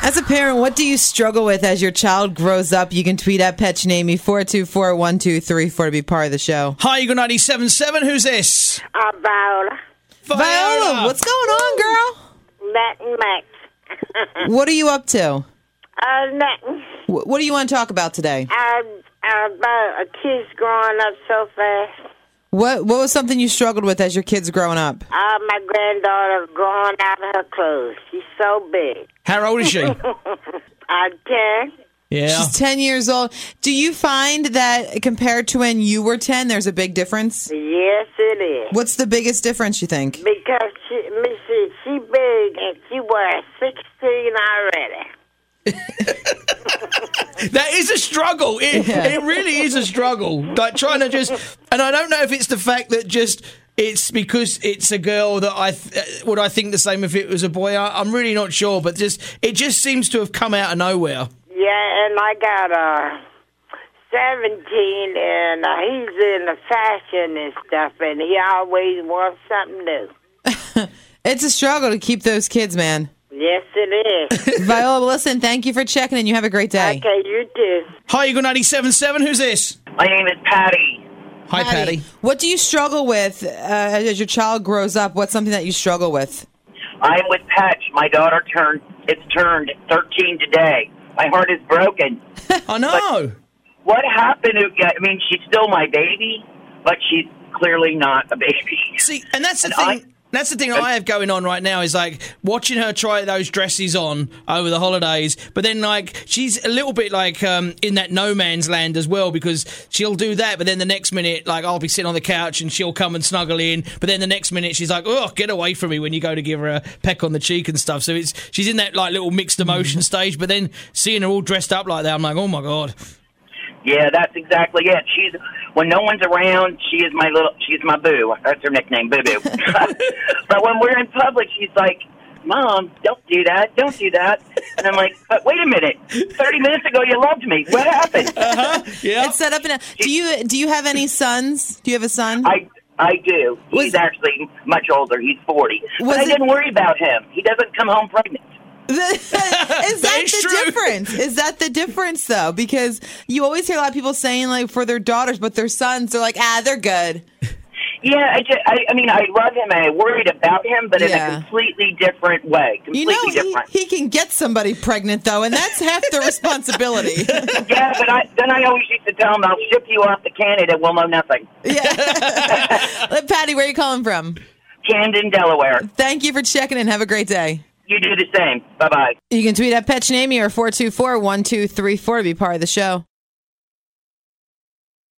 As a parent, what do you struggle with as your child grows up? You can tweet at PetChinamy 424-1234 to be part of the show. Hi, Eagle 97.7. Who's this? Viola. Viola, what's going on, girl? Nothing much. What are you up to? Nothing. What do you want to talk about today? About a kid's growing up so fast. What was something you struggled with as your kids growing up? My granddaughter growing out of her clothes. She's so big. How old is she? 10. Yeah. She's 10 years old. Do you find that compared to when you were 10, there's a big difference? Yes, it is. What's the biggest difference, you think? Because she big and she wears 16 already. That is a struggle. It really is a struggle. Like trying to and I don't know if it's the fact that it's because it's a girl that would I think the same if it was a boy. I'm really not sure, but it just seems to have come out of nowhere. Yeah, and I got 17, and he's in the fashion and stuff, and he always wants something new. It's a struggle to keep those kids, man. Yes, it is. Viola, listen, thank you for checking in. You have a great day. Okay, you too. Hi, Eagle 97.7. Who's this? My name is Patty. Hi, Patty. What do you struggle with as your child grows up? What's something that you struggle with? I'm with Patch. My daughter turned 13 today. My heart is broken. I know. What happened? I mean, she's still my baby, but she's clearly not a baby. See, and that's the thing. That's the thing I have going on right now is like watching her try those dresses on over the holidays, but then like she's a little bit like in that no man's land as well because she'll do that, but then the next minute like I'll be sitting on the couch and she'll come and snuggle in, but then the next minute she's like, oh, get away from me when you go to give her a peck on the cheek and stuff. So she's in that like little mixed emotion stage, but then seeing her all dressed up like that, I'm like, oh my God. Yeah, that's exactly it. When no one's around, she's my boo. That's her nickname, Boo Boo. But when we're in public, she's like, Mom, don't do that. And I'm like, but wait a minute. 30 minutes ago, you loved me. What happened? Yeah. It's set up in a... Do you have any sons? Do you have a son? I do. He's actually much older. He's 40. But I didn't worry about him. He doesn't come home pregnant. Is that the difference? Is that the difference, though? Because you always hear a lot of people saying, like, for their daughters, but their sons, they're like, they're good. Yeah, I mean, I love him and I worried about him, but in a completely different way. Completely different. He can get somebody pregnant, though, and that's half the responsibility. Yeah, but I always used to tell him, I'll ship you off to Canada, we'll know nothing. Yeah. Patty, where are you calling from? Camden, Delaware. Thank you for checking in. Have a great day. You do the same. Bye-bye. You can tweet at PetChinamy or 424-1234 to be part of the show.